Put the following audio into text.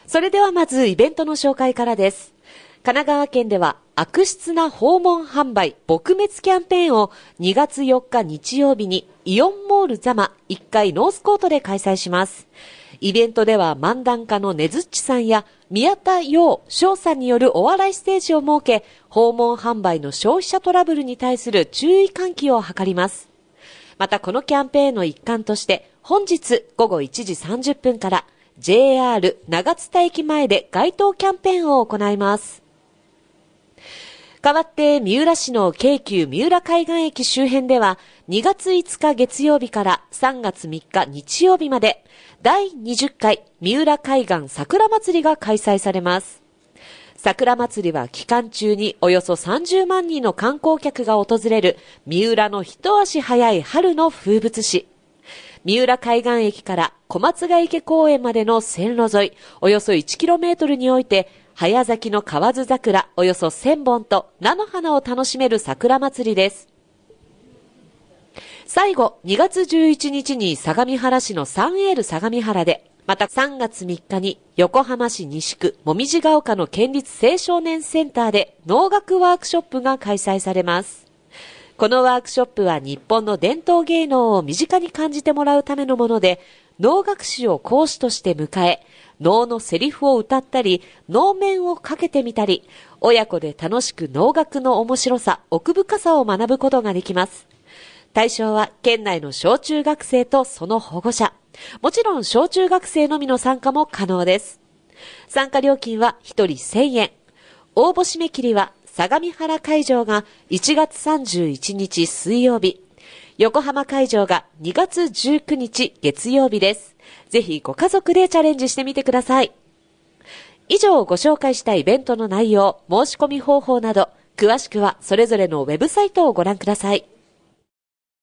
それではまずイベントの紹介からです。神奈川県では悪質な訪問販売撲滅キャンペーンを2月4日日曜日にイオンモールザマ1階ノースコートで開催します。イベントでは漫談家のねずっちさんや宮田陽翔さんによるお笑いステージを設け、訪問販売の消費者トラブルに対する注意喚起を図ります。またこのキャンペーンの一環として本日午後1時30分から JR 長津田駅前で街頭キャンペーンを行います。代わって三浦市の京急三浦海岸駅周辺では2月5日月曜日から3月3日日曜日まで第20回三浦海岸桜祭りが開催されます。桜祭りは期間中におよそ30万人の観光客が訪れる三浦の一足早い春の風物詩。三浦海岸駅から小松ヶ池公園までの線路沿いおよそ 1km において早咲きの河津桜およそ1000本と菜の花を楽しめる桜祭りです。最後、2月11日に相模原市のサンエール相模原で、また3月3日に横浜市西区もみじが丘の県立青少年センターで能楽ワークショップが開催されます。このワークショップは日本の伝統芸能を身近に感じてもらうためのもので、能楽師を講師として迎え、能のセリフを歌ったり、能面をかけてみたり、親子で楽しく能楽の面白さ、奥深さを学ぶことができます。対象は県内の小中学生とその保護者。もちろん小中学生のみの参加も可能です。参加料金は1人1000円。応募締め切りは相模原会場が1月31日水曜日。横浜会場が2月19日月曜日です。ぜひご家族でチャレンジしてみてください。以上ご紹介したイベントの内容、申し込み方法など、詳しくはそれぞれのウェブサイトをご覧ください。